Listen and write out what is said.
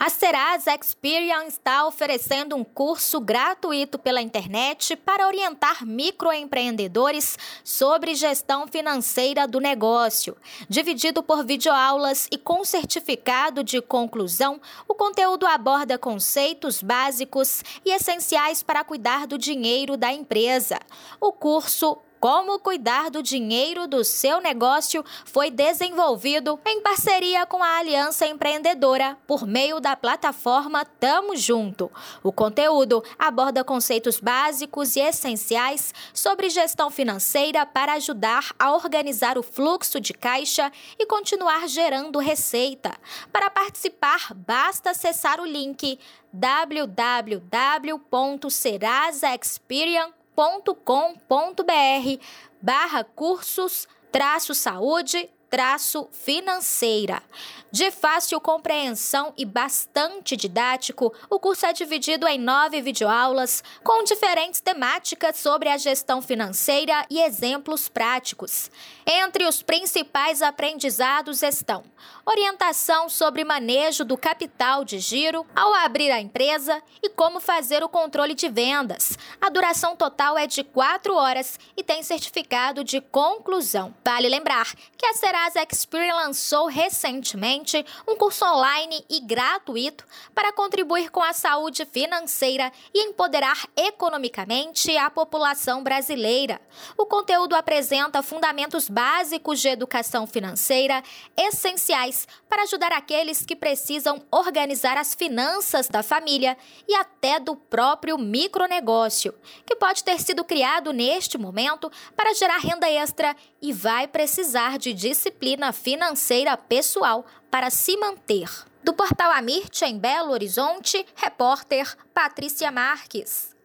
Serasa Experian está oferecendo um curso gratuito pela internet para orientar microempreendedores sobre gestão financeira do negócio. Dividido por videoaulas e com certificado de conclusão, o conteúdo aborda conceitos básicos e essenciais para cuidar do dinheiro da empresa. O curso Como Cuidar do Dinheiro do Seu Negócio foi desenvolvido em parceria com a Aliança Empreendedora por meio da plataforma Tamo Junto. O conteúdo aborda conceitos básicos e essenciais sobre gestão financeira para ajudar a organizar o fluxo de caixa e continuar gerando receita. Para participar, basta acessar o link www.serasaexperian.com.br/cursos-saúde-financeira. De fácil compreensão e bastante didático, o curso é dividido em 9 videoaulas com diferentes temáticas sobre a gestão financeira e exemplos práticos. Entre os principais aprendizados estão orientação sobre manejo do capital de giro ao abrir a empresa e como fazer o controle de vendas. A duração total é de 4 horas e tem certificado de conclusão. Vale lembrar que a Serasa Experian lançou recentemente um curso online e gratuito para contribuir com a saúde financeira e empoderar economicamente a população brasileira. O conteúdo apresenta fundamentos básicos de educação financeira essenciais para ajudar aqueles que precisam organizar as finanças da família e até do próprio micronegócio, que pode ter sido criado neste momento para gerar renda extra e vai precisar de disciplina financeira pessoal para se manter. Do Portal Amirte, em Belo Horizonte, repórter Patrícia Marques.